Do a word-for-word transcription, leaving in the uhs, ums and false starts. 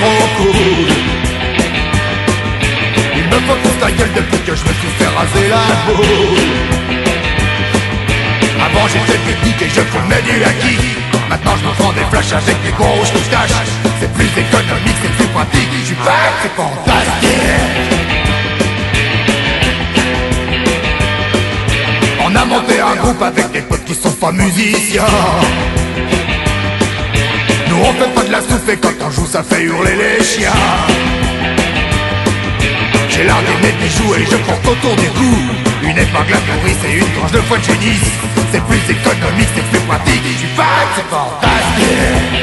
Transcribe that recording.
trop cool. Il me faut tous ta gueule depuis que je me suis fait raser la boule. Avant j'étais technique et je fumais du acquis. Maintenant je me prends des flashs avec des grosses moustaches. C'est plus économique, c'est plus pratique. Je suis back, c'est fantastique. On a monté un groupe avec des potes qui sont pas musiciens. Nous on fait pas de la souffle et quand on joue ça fait hurler les chiens. J'ai l'art d'aimer des bijoux et je porte autour du cou une épingle à nourrice et une tranche de foie de génisse. C'est plus économique, c'est plus pratique. Je suis back, c'est fantastique.